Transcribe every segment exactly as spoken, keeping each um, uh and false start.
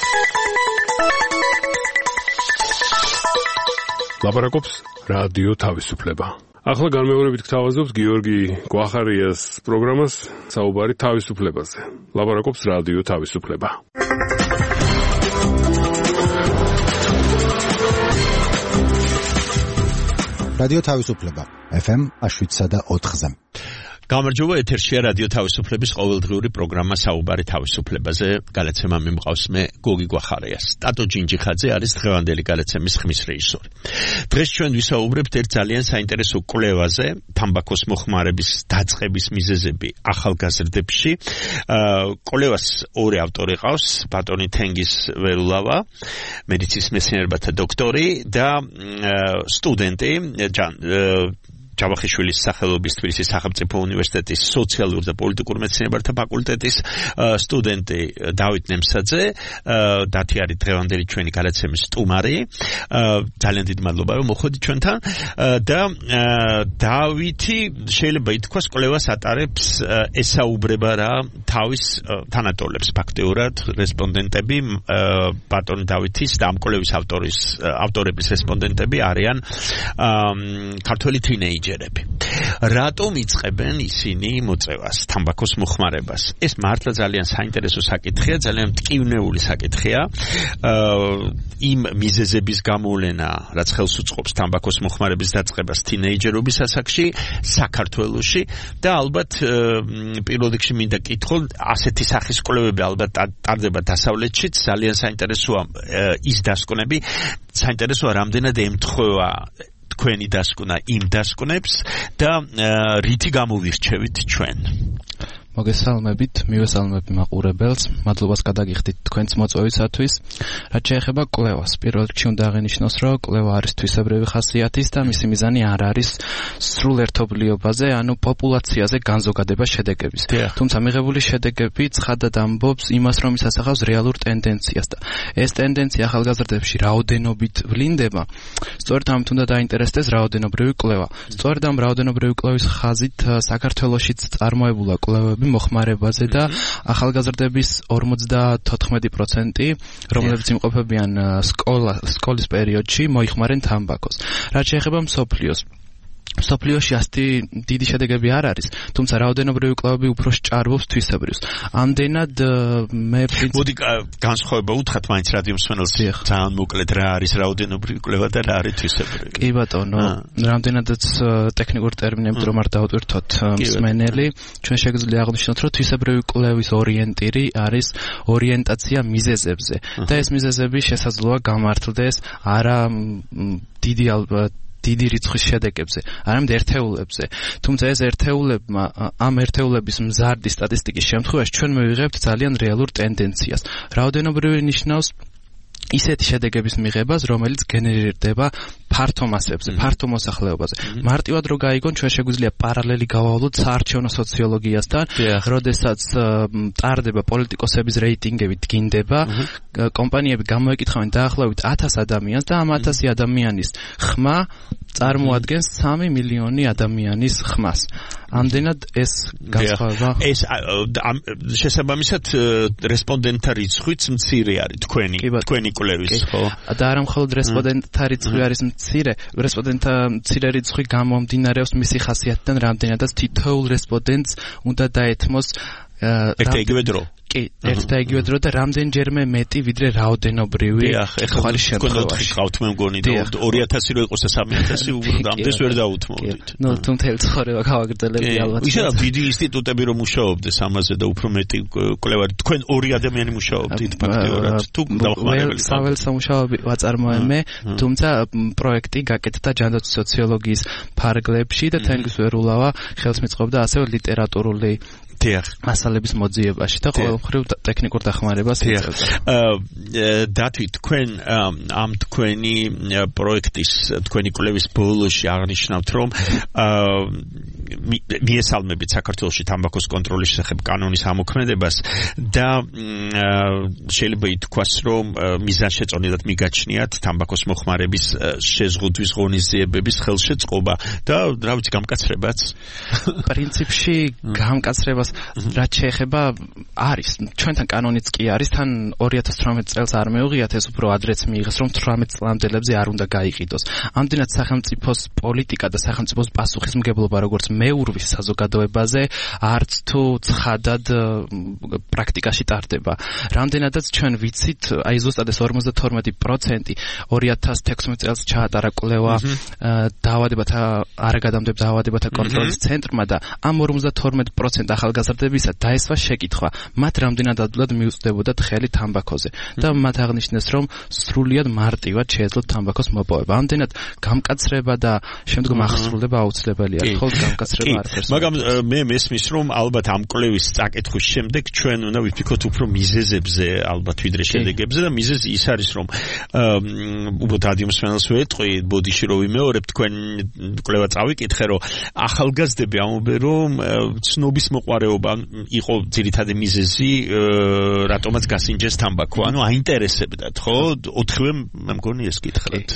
ლაპარაკობს რადიო თავისუფლება. ახლა განმეორებით გთავაზობს გიორგი გვახარიას პროგრამას საუბარი თავისუფლებაზე. ლაპარაკობს რადიო თავისუფლება. რადიო თავისუფლება ეფ ემ შვიდსა და ოთხზე. გამარჯობა, ეთერშია რადიო თავისუფლების ყოველდღიური პროგრამა საუბარი თავისუფლებაზე. გალაცემა მიმყავს მე გოგი გვახარიას. ტატო ჯინჯიხაძე არის დღევანდელი გალაცემის ხმის რეჟისორი. დღეს ჩვენ ვისაუბრებთ ერთ ძალიან საინტერესო კვლევაზე, თამბაქოს მოხმარების დაწყების მიზეზები ახალგაზრდებში. კვლევას ორი ავტორი ყავს, ბატონი თენგიზ ვერულავა, მედიცინის მეცნიერებათა დოქტორი და სტუდენტი ჯავახიშვილის სახელობის თბილისის სახელმწიფო უნივერსიტეტის სოციალურ და პოლიტიკურ მეცნიერებათა ფაკულტეტის სტუდენტი დავით ნემსაძე. დათი არის დღევანდელი ჩვენი გალაცემის სტუმარი. ძალიან დიდი მადლობა რომ მოხვედით ჩვენთან და დავითი შეიძლება ითქვას კვლევას ატარებს, ესაუბრება რა თავის თანატოლებს ფაქტიურად რესპონდენტები, ბატონი დავითის და ამ კვლევის ავტორის ავტორების რესპონდენტები არიან ქართველი თინეიჯერები. რატომ იწყებენ ისინი მოწევას, თამბაქოს მოხმარებას? ეს მართლა ძალიან საინტერესო საკითხია, ძალიან მტკივნეული საკითხია. იმ მიზეზების გამოვლენა, რაც ხელს უწყობს თამბაქოს მოხმარების დაწყებას თინეიჯერობის ასაკში, საქართველოში და ალბათ პირველ რიგში მინდა კითხო, ასეთი სახის კვლევები ალბათ ტარდება დასავლეთშიც, ძალიან საინტერესოა ის დასკვნები, საინტერესოა რამდენად ემთხვევა თქვენი დასკვნა იმ დასკვნებს და რითი გამოვირჩევით ჩვენ? მოგესალმებით, მივესალმებ მაყურებელს, მადლობას გადაგიხდით თქვენს მოწვევისათვის. რაც შეეხება კვლევას, პირველ რიგში უნდა აღინიშნოს, რომ კვლევა არის თვისებრივი ხასიათის და მისი მიზანი არ არის სრულ ერთობლიობაზე, ანუ პოპულაციაზე განზოგადება შედეგების. თუმცა მიღებული შედეგები ცხადად ამბობს იმას, რომ ის ასახავს რეალურ ტენდენციას და ეს ტენდენცია ახალგაზრდებში რაოდენობით ვლინდება. სწორედ ამით უნდა დაინტერესდეს რაოდენობრივი კვლევა. სწორედ ამ რაოდენობრივი კვლევის ხაზით საქართველოშიც წარმოებულა კვლევები მოხმარებაზე და ახალგაზრდების ორმოცდათოთხმეტი პროცენტი, რომლებიც იმყოფებიან სკოლა, სკოლის პერიოდში, მოიხმარენ თამბაქოს. რაც შეეხება მსოფლიოს, მსოფლიოში ასეთი დიდი შედეგები არ არის, თუმცა რაოდენობრივი კვლევები უფრო სჭარბობს თვისებრივს. ამდენად მე მოდი განსხვავება უთხრათ მაინც რადიო მსმენელს, ძალიან მოკლედ რა არის რაოდენობრივი კვლევა და რა არის თვისებრივი? კი ბატონო, რამდენადაც ტექნიკურ ტერმინებით რომ არ დავტვირთოთ მსმენელი, ჩვენ შეგვიძლია აღვნიშნოთ, რომ თვისებრივი კვლევის ორიენტირი არის ორიენტაცია მიზეზებზე და ეს მიზეზები შესაძლოა გამართლდეს არა დიდი ალბათ დიდი რიცხვის შედეგებზე, არამედ ერთეულებზე. თუმცა ეს ერთეულებმა, ამ ერთეულების მზარდი სტატისტიკის შემთხვევაში ჩვენ მივიღებთ ძალიან რეალურ ტენდენციას. რაოდენობრივი ნიშნავს ისეთი შედეგების მიღებას, რომელიც გენერირდება ფართო მასებზე, ფართო მოსახლეობაზე. მარტივად რო გაიგონ, ჩვენ შეგვიძლია პარალელი გავავლოთ საარჩევნო სოციოლოგიასთან, როდესაც ტარდება პოლიტიკოსების რეიტინგები დგინდება, კომპანიები გამოეკითხავენ დაახლოებით ათას ადამიანს და ამ ათასი ადამიანის ხმა წარმოადგენს სამი მილიონი ადამიანის ხმას. ამდენად ეს განსხვავება. ეს შესაბამისად რესპონდენტთა რიცხვიც მცირე არის თქვენი, თქვენი კვლევის, ხო? და არა მხოლოდ რესპონდენტთა რიცხვი არის მცირე, რესპონდენტთა მცირე რიცხვი გამომდინარეობს მისი ხასიათიდან, რამდენადაც თითოეულ რესპონდენტს უნდა დაეთმოს ერთ იგივე დრო. კი, ერთ და იგივე დრო და რამდენჯერმე მეტი ვიდრე რაოდენობრივი ხმარის შემთხვევაში. ხავთ მე მგონი და ორი ათასი რო იყოს და სამი ათასი ამდენს ვერ დაუთმოვდით. ნუ თუ მთელი ცხოვრება გავაგრძელებდი ალბათ. ისე დიდი ინსტიტუტები რომ მუშაობდეს ამაზე და უფრო მეტი კვლევა, თქვენ ორი ადამიანი მუშაობდით ფაქტიურად თუ დავხმარებელით. საველე სამუშაოები ვაწარმოე მე, თუმცა პროექტი გაკეთდა ჯანდაცვის სოციოლოგიის ფარგლებში და თენგიზ ვერულავა ხელს მიწყობდა ასევე ლიტერატურული მასალების მოძიებაში და ყოველმხრივ ტექნიკურ დახმარებას იწევდა. დათვი, თქვენ ამ თქვენი პროექტის, თქვენი კვლევის ბოლოში აღნიშნავთ, რომ მიესალმებით საქართველოში თამბაქოს კონტროლის შესახებ კანონის ამოქმედებას და შეიძლება ითქვას, რომ მიზანშეწონილად მიგაჩნიათ თამბაქოს მოხმარების შეზღუდვის ღონისძიებების ხელშეწყობა და რა ვიცი გამკაცრებაც. პრინციპში გამკაცრებას ამას რაც შეეხება არის ჩვენთან კანონიც კი არის თან ორი ათას თვრამეტ წელს არ მეუღიათ ეს უფრო ადრეც მიიღეს რომ თვრამეტ წლამდელებზე არ უნდა გაიყიდოს ამდენად სახელმწიფოს პოლიტიკა და სახელმწიფოს პასუხისმგებლობა როგორც მეურვის საზოგადოებაზე არც თუ ცხადად პრაქტიკაში ტარდება რამდენადაც ჩვენ ვიცით აი ზუსტად ეს ორმოცდათორმეტი პროცენტი ორი ათას თექვსმეტ წელს ჩაატარა კვლევა დაავადებათა არაგადამდებელ დაავადებათა კონტროლის ცენტრმა და ამ ორმოცდათორმეტ პროცენტ ახალგაზრდებისა დაესვა შეკითხვა მათ რამდენად ადვილად მიუწვდებოდათ ხელი თამბაქოზე და მათ აღნიშნეს რომ სრულიად მარტივად შეეძლოთ თამბაქოს მოპოვება ამდენად გამკაცრება და შემდგომ აღსრულება აუცილებელია ხოლმე გამკაცრება არ ხერხდება მაგრამ მე მესმის რომ ალბათ ამ კვლევის წაკითხვის შემდეგ ჩვენ უნდა ვიფიქროთ უფრო მიზეზებზე ალბათ ვიდრე შედეგებზე და მიზეზი ის არის რომ უბრალოდ ადიმოსმენელს ვეტყვი ბოდიში რომ ვიმეორებ თქვენ კვლევა წავიკითხე რომ ახალგაზრდები ამობენ რომ ცნობის მოყვარეობა იყო ძირითადი მიზეზი რატომაც გასინჯეს თამბაქო ანუ აინტერესებდათ ხო ოთხივე მე მგონი ეს კითხავთ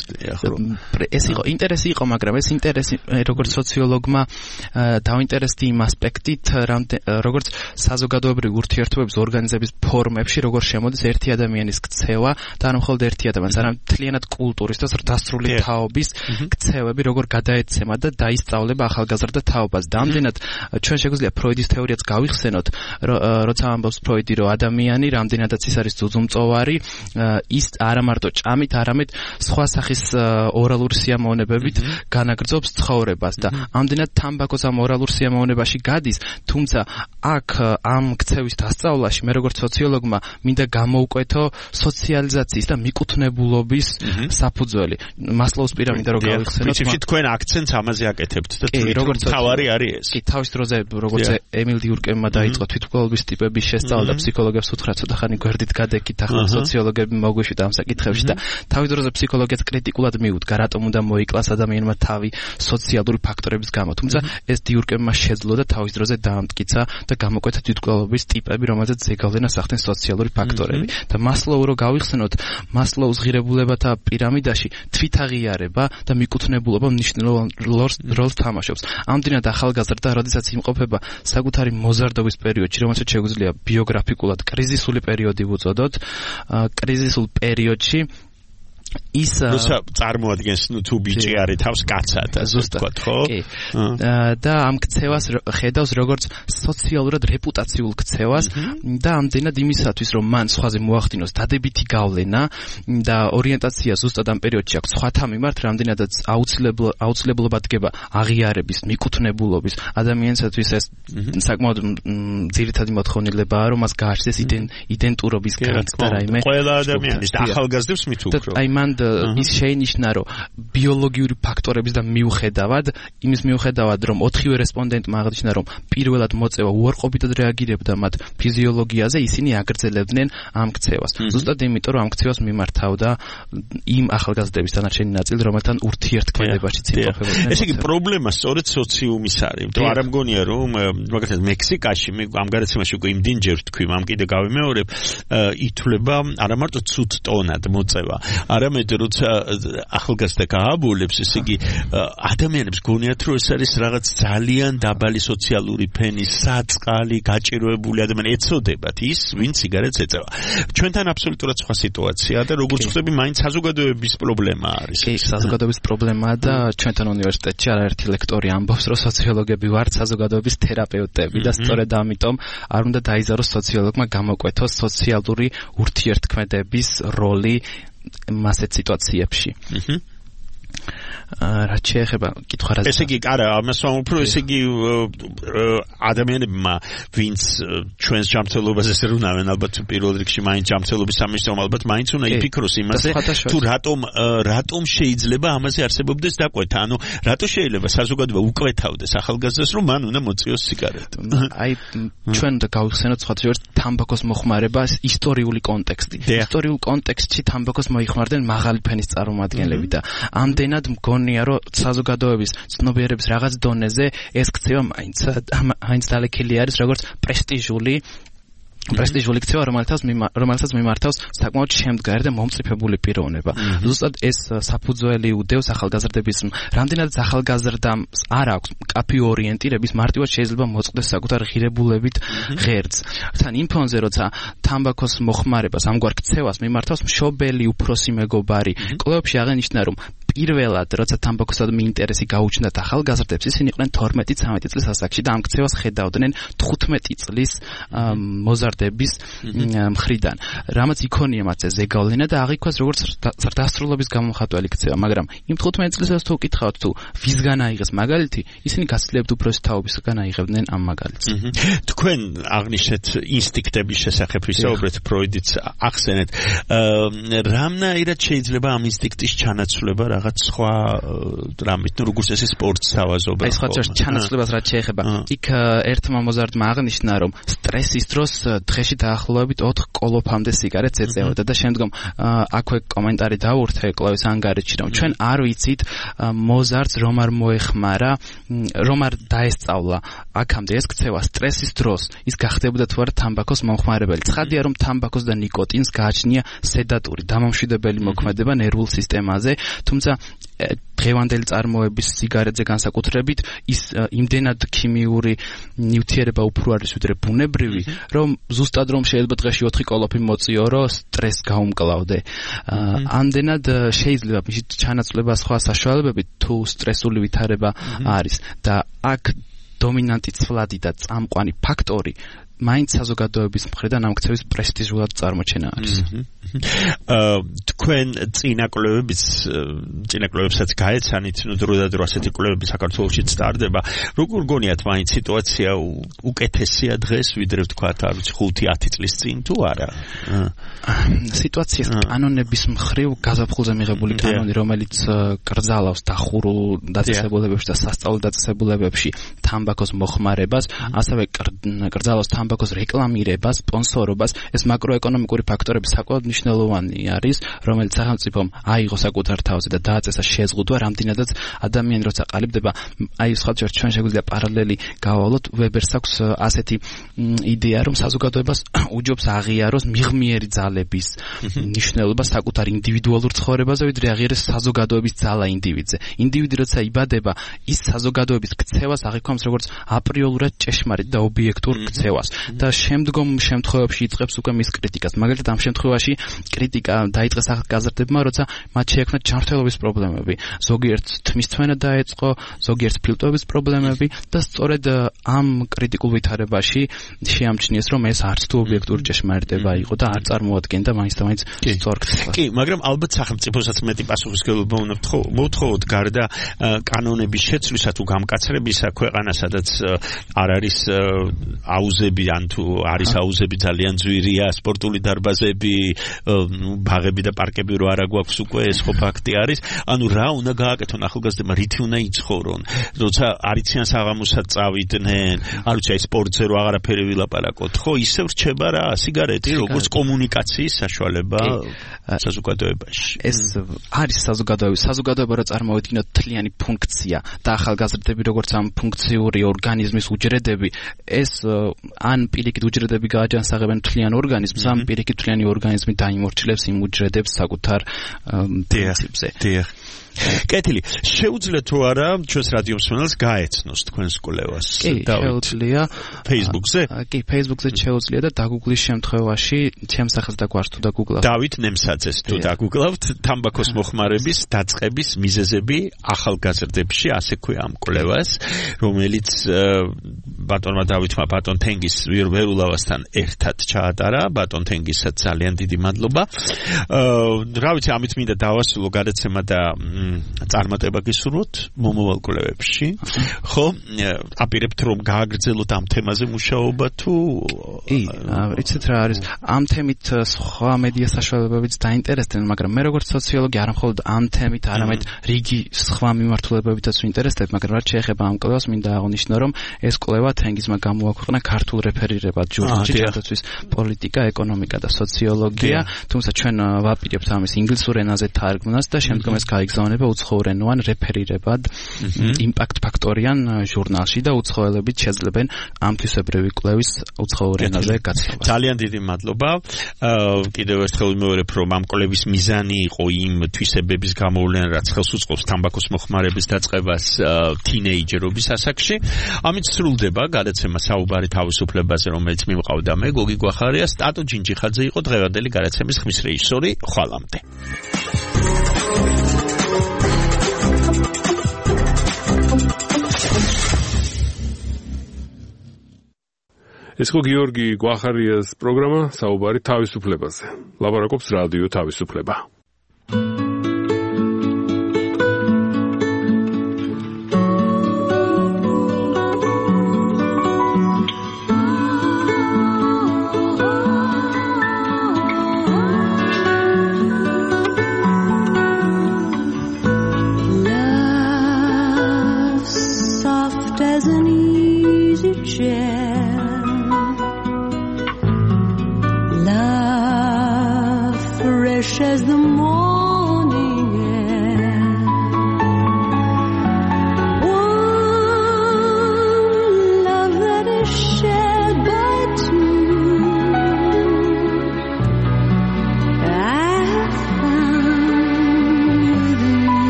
ეს იყო ინტერესი იყო მაგრამ ეს ინტერესი როგორც სოციოლოგმა დაინტერესდი იმ ასპექტით როგორც საზოგადოებრივი ურთიერთობების ორგანიზების ფორმებში როგორ შემოდის ერთი ადამიანის ქცევა და არ მხოლოდ ერთი ადამიანის არამედ მთლიანად კულტურის და დასრული თაობის ქცევები როგორ გადაეცემა და დაისწავლება ახალგაზრდა თაობას და ამდენად ჩვენ შეგვიძლია ფროიდის თეორიაც გავიხსენოთ როცა ამბობს ფროიდი რომ ადამიანი რამდენადაც ის არის ძუძუმწოვარი ის არა მარტო ჭამით არამედ სხვა სახის ორალური სიამოვნებებით განაგრძობს ცხოვრებას და ამდენად თამბაქოს ამ ორალურ სიამოვნებაში გადის თუმცა აქ ამ ქცევის დასწავლაში მე როგორც სოციოლოგმა მინდა გამოვკვეთო სოციალიზაციის და მიკუთვნებულობის საფუძველი მასლოუს პირამიდა რო გავიხსენოთ პრინციპში თქვენ აქცენტს ამაზე აკეთებთ და როგორც თავარი არის ეს კი თავის დროზე როგორც ემილ დიურკემმა დაიწყო თვითმკვლელობის ტიპების შესწავლა და ფსიქოლოგებს უთხრა ცოტა ხანი გვერდით გადეკით ახლა სოციოლოგები მოგვიშვით ამ საკითხებში და თავის დროზე ფსიქოლოგიაც კრიტიკულად მიუდგა რატომ უნდა მოიკლას ადამიანმა თავი სოციალური ფაქტორების გამო თუმცა ეს დიურკემმა შეძლო და თავის დროზე დაამტკიცა და გამოკვეთა თვითმკვლელობის ტიპები რომელზეც ზეგავლენა სახდენ სოციალური ფაქტორები და მასლოუ რო გავიხსენოთ მასლოუს ღირებულებათა პირამიდაში თვითაღიარება და მიკუთვნებულობა მნიშვნელოვან როლს თამაშობს ამდენად ახალგაზრდა როდესაც იმყოფება საკუთარი მოზარდობის პერიოდში რომელსაც შეგვიძლია ბიოგრაფიკულად კრიზისული პერიოდი ვუწოდოთ კრიზისულ პერიოდში ის როცა წარმოადგენს ნუ თუ ბიჭი არის თავს კაცად ასე ვთქვათ ხო და ამ ქცევას ხედავს როგორც სოციალურად რეპუტაციულ ქცევას და ამდენად იმისათვის რომ მან სხვაზე მოახდინოს დადებითი გავლენა და ორიენტაცია ზუსტად ამ პერიოდში აქვს სხვათა მიმართ რამდენადაც აუცილებლობა დგება აღიარების მიკუთვნებულობის ადამიანისათვის ეს საკმაოდ ძირითადი მოთხოვნილებაა რომ მას გააჩნდეს იდენტურობის განცდა რაიმე ყველა ადამიანის და ახალგაზრდებს მით უფრო აი მან ის შეინიშნა რომ ბიოლოგიური ფაქტორების და მიუხედავად იმის მიუხედავად რომ ოთხივე რესპონდენტმა აღნიშნა რომ პირველად მოწევა უარყოფითად რეაგირებდა მათ ფიზიოლოგიაზე ისინი აგრძელებდნენ ამ ქცევას ზუსტად იმიტომ რომ ამ ქცევას მიმართავდა იმ ახალგაზრდების დანარჩენი ნაწილი რომელთან ურთიერთქმედებაშიც იმყოფებოდნენ ესე იგი პრობლემა სწორედ სოციუმის არის თუ არ ამგონია რომ მაგალითად მექსიკაში მე ამ გარაცემაში უკვე იმდენჯერ ვთქვი ამ კიდე გავიმეორებ ითვლება არა მარტო ცუდ ტონად მოწევა არამედ როცა ახალგაზრდა გააბოლებს, ესე იგი ადამიანებს გონიათ რომ ეს არის რაღაც ძალიან დაბალი სოციალური ფენის საწყალი, გაჭიროებული ადამიანი ეცოდებათ ის, ვინ სიგარეტს ეწევა. ჩვენთან აბსოლუტურად სხვა სიტუაციაა და როგორც ხვდები, მაინც საზოგადოების პრობლემა არის. კი, საზოგადოების პრობლემაა და ჩვენთან უნივერსიტეტში არაერთი ლექტორი ამბობს, რომ სოციოლოგები ვართ საზოგადოების თერაპევტები და სწორედ ამიტომ არ უნდა დაიზაროს სოციოლოგმა გამოკვეთოს სოციალური ურთიერთქმედების როლი მასეთ სიტუაციებში. აჰა. რაც შეეხება კითხვა რა. ესე იგი, არა, ამას ვამბობ, ესე იგი ადამიანებმა, ვინც ჩვენს ჯანმრთელობაზე ზრუნავენ, ალბათ პირველ რიგში მაინც ჯანმრთელობის სამისნომ ალბათ მაინც უნდა იფიქროს იმაზე, თუ რატომ რატომ შეიძლება ამაზე არსებობდეს დაკვეთა, ანუ რატო შეიძლება საზოგადოება უკვეთავდეს ახალგაზრდას, რომ მან უნდა მოწიოს სიგარეტი. აი, ჩვენ უნდა გავიხსენოთ სხვადასხვა თამბაქოს მოხმარებას ისტორიული კონტექსტი. ისტორიულ კონტექსტში თამბაქოს მოიხმარდნენ მაღალი ფენის წარმომადგენლები და ამდენად მგონია რომ საზოგადოების ცნობიერების რაღაც დონეზე ეს ქცევა მაინც მაინც დალექილი არის როგორც პრესტიჟული პრესტიჟული ქცევა, რომელთაც რომელსაც მიმართავს საკმაოდ შემდგარი და მომწიფებული პიროვნება. ზუსტად ეს საფუძველი უდევს ახალგაზრდების რამდენადაც ახალგაზრდას არ აქვს კაფე ორიენტირების, მარტივად შეიძლება მოწყდეს საკუთარ ღირებულებით ღერძს. თან იმ ფონზე, როცა თამბაქოს მოხმარებას, ამგვარ ქცევას მიმართავს მშობელი, უფროსი მეგობარი, კვლევებში აღენიშნა, რომ პირველად, როცა თამბაქოსადმი ინტერესი გაუჩნდათ ახალგაზრდებს, ისინი იყვნენ თორმეტი ცამეტი წლის ასაკში და ამ ქცევას ხედავდნენ თხუთმეტი წლის მოზარდების მხრიდან. რამაც იქონია მათზე ზეგავლენა და აღიქვას როგორც ზრდასრულობის გამომხატველი ქცევა, მაგრამ იმ თხუთმეტი წლისას თუ უკითხავთ თუ ვისგან აიღეს მაგალითი, ისინი გაცილებით უფრო თავისგან აიღებდნენ ამ მაგალითს. თქვენ აღნიშნეთ ინსტინქტების შესახებ ვისაუბრეთ, ფროიდიც ახსენეთ. რამნაირად შეიძლება ამ ინსტინქტის ჩანაცვლება რაღაც სხვა რამით, ნუ როგორც ესე სპორტს თავაზობა. აი სხვა ჩანაცვლებას რაც შეეხება, იქ ერთმა მოზარდმა აღნიშნა, რომ სტრესის დროს დღეში დაახლოებით ოთხ კოლოფამდე სიგარეტს ეწევოდა და შემდგომ აქვე კომენტარი დაურთე კლავის ანგარიში, რომ ჩვენ არ ვიცით მოზარდს რომ არ მოეხმარა, რომ არ დაესწავლა აქამდე ეს ქცევა სტრესის დროს ის გახდებოდა თუ არა თამბაქოს მომხმარებელი. ცხადია, რომ თამბაქოს და ნიკოტინს გააჩნია სედატური, დამამშვიდებელი მოქმედება ნერვულ სისტემაზე, თუმცა დღევანდელი წარმოების სიგარეტზე განსაკუთრებით ის იმდენად ქიმიური ნივთიერება უფრო არის ვიდრე ბუნებრივი, რომ ზუსტად რომ შეიძლება დღეში ოთხი კოლოფი მოწიორო, სტრესს გაუმკლავდე. ამდენად შეიძლება ჩანაცვლება სხვა საშუალებებით თუ სტრესული ვითარება არის და აქ დომინანტი ცვლადი და წამყვანი ფაქტორი მაინც საზოგადოების მხრიდან ამ ქცევის პრესტიჟულად წარმოჩენა არის. თქვენ წინა კვლევებიც წინა კვლევებსაც გაეცანით, ნუ დროდადრო ასეთი კვლევები საქართველოშიც სტარდება. როგორ გონიათ მაინც სიტუაცია უკეთესია დღეს, ვიდრე ვთქვათ, არ ვიცი, ხუთი ათი წლის წინ თუ არა? სიტუაცია კანონების მხრივ გაზაფხულზე მიღებული კანონი, რომელიც კრძალავს დახურულ დაწესებულებებში და სასწავლო დაწესებულებებში თამბაქოს მოხმარებას, ასევე კრძალავს თამბაქოს რეკლამირებას, სპონსორობას, ეს მაკროეკონომიკური ფაქტორები საკმაოდ მნიშვნელოვანი არის, რომელიც სახელმწიფომ აიღო საკუთარ თავზე და დააწესა შეზღუდვა, რამდენადაც ადამიანი როცა ყალიბდება, აი სხვათა ჩვენ შეგვიძლია პარალელი გავავლოთ, ვებერს აქვს ასეთი იდეა, რომ საზოგადოებას უჯობს აღიაროს მიღმიერი ძალების მნიშვნელობა საკუთარ ინდივიდუალურ ცხოვრებაზე, ვიდრე აღიაროს საზოგადოების ძალა ინდივიდზე. ინდივიდი როცა იბადება, ის საზოგადოების ქცევას აღიქვამს როგორც აპრიორულად ჭეშმარიტ და ობიექტურ ქცევას და შემდგომ შემთხვევებში იწყებს უკვე მის კრიტიკას. მაგალითად ამ შემთხვევაში კრიტიკა დაიწყეს ახალგაზრდებმა, როცა მათ შეექმნათ ჯანმრთელობის პრობლემები, ზოგიერთ თმისცვენა დაეწყო, ზოგიერთ ფილტვების პრობლემები და სწორედ ამ კრიტიკულ ვითარებაში შეამჩნიეს, რომ ეს არც თუ ობიექტური ჭეშმარიტება იყო და არ წარმოადგენდა მაინც და მაინც სწორ ქცევას. კი, მაგრამ ალბათ სახელმწიფოსაც მეტი პასუხისმგებლობა უნდა მოთხოვოთ გარდა კანონების შეცვლისა თუ გამკაცრებისა, ქვეყანა სადაც არ არის აუზები, ან თუ არის აუზები ძალიან ძვირია, სპორტული დარბაზები, ბაღები და პარკები რო არა გვაქვს უკვე, ეს ხო ფაქტი არის. ანუ რა უნდა გააკეთონ ახალგაზრდებმა, რითი უნდა იცხოვრონ, როცა არიციან საღამოსად წავიდნენ, არ ვიცი, აი სპორტზე რო აღარაფერი ვილაპარაკოთ, ხო ისევ რჩება რა სიგარეტი, როგორც კომუნიკაციის საშუალება საზოგადოებაში. ეს არის საზოგადოება, საზოგადოება რო წარმოვიდგინოთ თლიანი ფუნქცია და ახალგაზრდები როგორც ამ ფუნქციური ორგანიზმის უჯრედები, ეს ან პირიქით უჯრედები გააჯანსაღებენ თლიან ორგანიზმს, ან პირიქით თლიანი ორგანიზმი დაიმორჩილებს იმ უჯრედებს საკუთარ პრინციპზე. დიახ. კეთილი, შეუძლია თუ არა ჩვენს რადიო მსმენელს გაეცნოს თქვენს კვლევას? კი, შეუძლია. Facebook-ზე? კი, Facebook-ზე შეუძლია და დაგუგლის შემთხვევაში ჩემს სახელს დაგვართ თუ დაგუგლავთ. დავით ნემსაძეს თუ დაგუგლავთ, თამბაქოს მოხმარების დაწყების მიზეზები ახალგაზრდებში, ასე ქვია ამ კვლევას, რომელიც ბატონმა დავითმა ბატონ თენგის ვერულავასთან ერთად ჩაატარა. ბატონ თენგისაც ძალიან დიდი მადლობა. რა ვიცი, ამით მინდა დავასრულო გადაცემა და წარმატება გისურვოთ მომავალ კვლევებში. ხო, აპირებთ რომ გააგრძელოთ ამ თემაზე მუშაობა თუ კი, იცით რა არის, ამ თემით სხვა მედია საშუალებებიც დაინტერესდნენ, მაგრამ მე როგორც სოციოლოგი არა მხოლოდ ამ თემით, არამედ რიგი სხვა მიმართულებებითაც ვინტერესდებ, მაგრამ რაც შეეხება ამ კვლევას, მინდა აღნიშნო, რომ ეს კვლევა თენგიზმა გამოაქვეყნა ქართულ რეფერირებად ჟურნალში, შესაძლოა პოლიტიკა, ეკონომიკა და სოციოლოგია, თუმცა ჩვენ ვაპირებთ ამის ინგლისურ ენაზე თარგმნას და შემდგომ ეს გაიგზავნება უცხოურენოვან რეფერირებად იმპაქტ ფაქტორიან ჟურნალში და უცხოელებით შეძლებენ ამ თვისებრივი კვლევის უცხოურ ენაზე გაცნობას. ძალიან დიდი მადლობა. კიდევ ერთხელ ვიმეორებ, რომ ამ კვლევის მიზანი იყო იმ თვისებების გამოვლენა, რაც ხელს უწყობს თამბაქოს მოხმარების დაწყებას თინეიჯერობის ასაკში. ამით სრულდება გადაცემა საუბარი თავისუფლებაზე, რომელიც მიმყავდა მე, გოგი გვახარია, სტატო ჯინჯიხაძე იყო დღევანდელი გადაცემის ხმის რეჟისორი. ხვალამდე. ეს ხო გიორგი გვახარიას პროგრამა საუბარი თავისუფლებაზე. ლაპარაკობს რადიო თავისუფლება. As the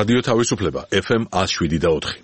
რადიო თავისუფლება ეფ ემ one oh seven და four.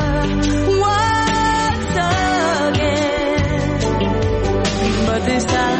This time